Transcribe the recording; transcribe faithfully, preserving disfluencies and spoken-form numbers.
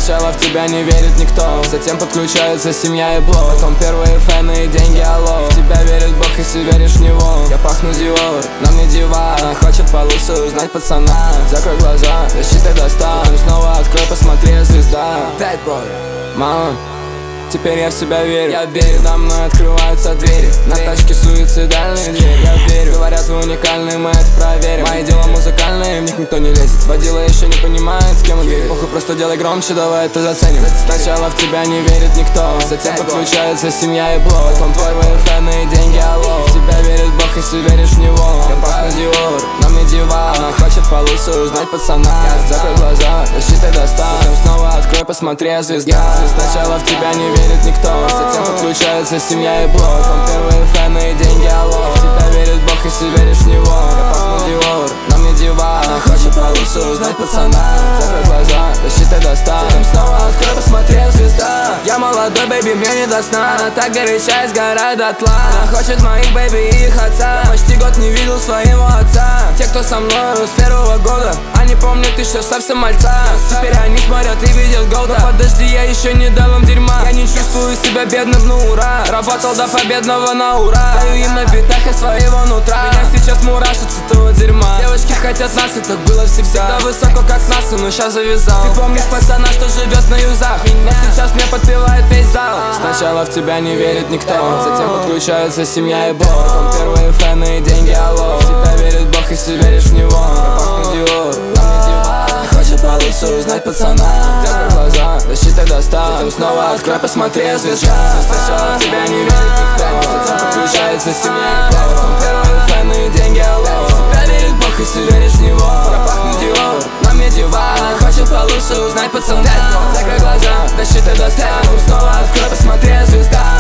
Сначала в тебя не верит никто, затем подключается семья и блог, потом первые фэны и деньги, алло. В тебя верит Бог, если веришь в него. Я пахну Диор, но мне дива. Она хочет получше узнать пацана. Закрой глаза, защитой достал. Потом снова открой, посмотри, звезда. Bad boy, мама, теперь я в себя верю. Я верю, на мной открываются двери. На тачке суицидальные двери. Я верю, говорят, вы уникальные, мы это проверим. Мои дела музыкальные, в них никто не лезет. Водила еще не понимает, с кем он верит. Похуй, просто делай громче, давай это заценим. Сначала в тебя не верит никто, затем подключается семья и блог, потом первые фэны и деньги, алло. В тебя верит Бог, если веришь в него. Я пахну Диор, но мне дива. Она хочет получше узнать пацана. Закрой глаза, защитой достал. Потом снова открой, посмотри, звезда. Сначала в тебя не верит никто, затем подключается семья и блог, потом первые фэны и деньги, алло. В тебя верит Бог, если веришь в него. Я пахну Диор, но мне дива. Она хочет получше узнать пацана. Закрой глаза, защитой достал. Затем снова открой, посмотри, звезда. Я молодой, бэйби, мне не до сна. Она так горячая, сгорает дотла. Она хочет моих бэйби и их отца. Почти год не видел своего отца. Те, кто со мной с первого года, они помнят еще совсем мальца. Теперь они смотрят и видят голда. Но подожди, я еще не дал им дерьма. Я не чувствую себя бедным, ну ура. Работал до победного на ура. Даю им на битах из своего нутра. Меня сейчас мурашит с этого дерьма. Девочки хотят нас, и так было всегда. Всегда высоко, как НАСА, но сейчас завязал. Ты помнишь пацана, что живет на юзах? Но сейчас мне подпевает весь зал. Сначала в тебя не верит никто, затем подключается семья и блог, потом первые фэны и деньги, алло. В тебя верит Бог, если веришь в него. Я пахну Диор, но мне дива. Хочет получше узнать пацана. Закрой глаза, защитой достал. Затем снова открой, посмотри, звезда. Сначала в тебя не верит никто, затем подключается семья и блог, потом первые фэны и деньги, алло. В тебя верит Бог, если веришь в него. Я пахну Диор, но мне дива. Хочет получше узнать пацана. Закрой глаза, защитой достал. Снова открой, посмотри, звезда.